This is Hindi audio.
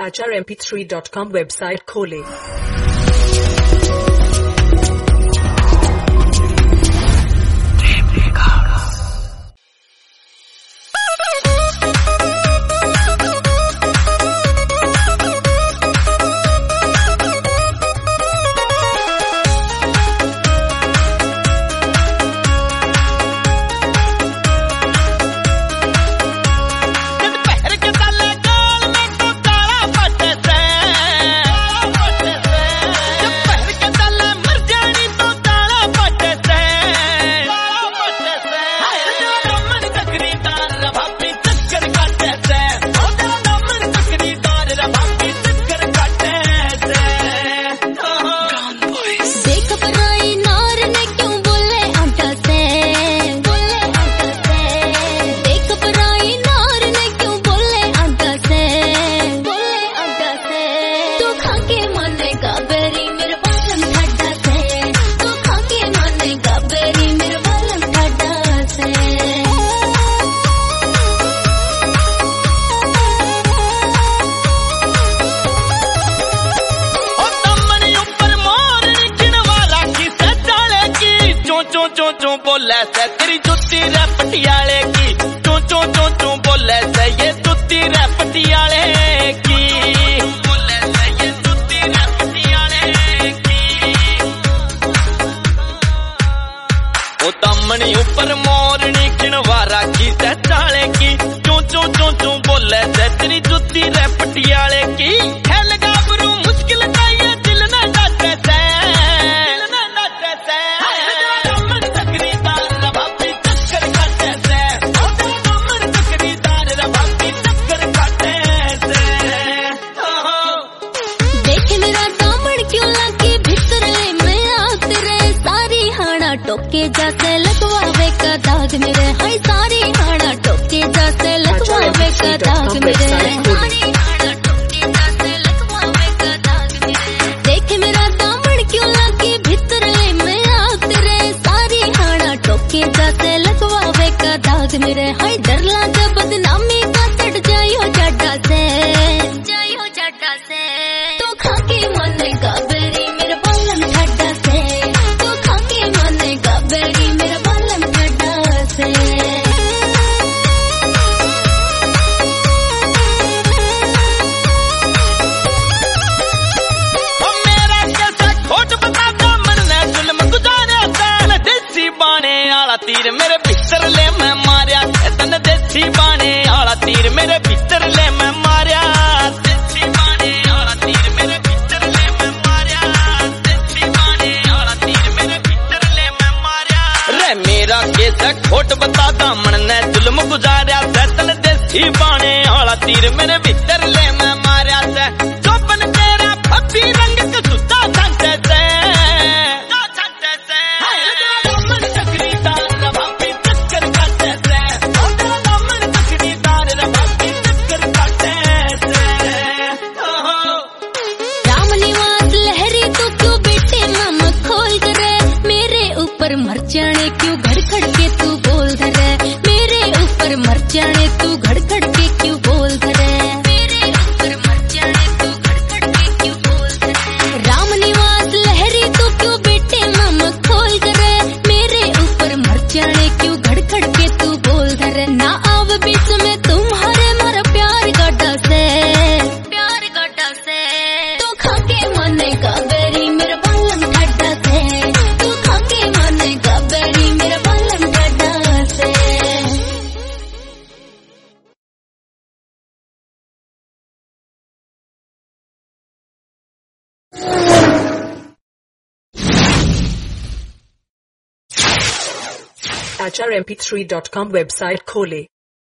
HRMP3.com वेबसाइट खोलें। चो बोले से तेरी जुत्ती रे पटियाले की, चो चो चो चो बोले से ये जुत्ती रे पटियाले की, बोले से ये जुत्ती रे पटियाले की। ओ तमनी ऊपर मोरनी किनवारा की से चाले की, चो चो चो चो बोले से तेरी जुत्ती रे पटियाले की। है लगा बरू मुश्किल का ये दिल न डाटे से, टोके जाते लगवावे का दाग मेरे, हाय सारी हाड़ा टोके जाते लगवावे का दाग मेरे, सारी हाड़ा टोके जाते लगवावे का दाग मेरे। देख मेरा दामन क्यों लगे भितरे में आग रे, सारी हाड़ा टोके जाते लगवावे का दाग मेरे। हाय डर लागे बदनामी का चढ़ जाइयो जाडा से, जाइयो जाडा से। तो खाके मन गाबरी मेरे बालम ठाडा से, तो खाके मन गाबरी मेरे बालम ठाडा से। मेरा कैसा खोट बताता मन ने जुल्म गुजारा तन देसी बाणे आला तीर मेरे भीतर ले मैं मारिया, तन देसी बाणे आला तीर मेरे भीतर ले मैं मारिया, देसी बाणे आला तीर मेरे भीतर ले मैं मारिया, देसी बाणे आला तीर मेरे भीतर ले मैं मारिया। रे मेरा कैसा खोट बताता मन ने जुल्म गुजारा तन देसी बाणे आला तीर मेरे भीतर ले मैं मारिया से। चौपन तेरा फब्बी रंग का जूता छंटे से, छंटे से। दामन चक्रीदार रभाबी चक्कर काटे से, दामन चक्रीदार रभाबी चक्कर काटे से। राम निवास लहरी तू क्यों बेटे मम खोल करे, मेरे ऊपर मर जाने क्यों घड़ के तू बोल धरे, मेरे ऊपर मर जाने तू घड़ के क्यों बोल धरे, मेरे ऊपर मर जाने तू घड़ के क्यों बोल धरे। राम निवास लहरी तू क्यों बेटे मम खोल करे, मेरे ऊपर मर जाने क्यों घड़ के तू बोल धरे। ना आव बीच में तुम्हारे मारा प्यार गाड़ा से, प्यार गाड़ा से। तू खाके मन गाबरी मेरा बालम ठाडा से, तू खाके मन गाबरी मेरा बालम ठाडा से। HRMP3.com वेबसाइट खोलें।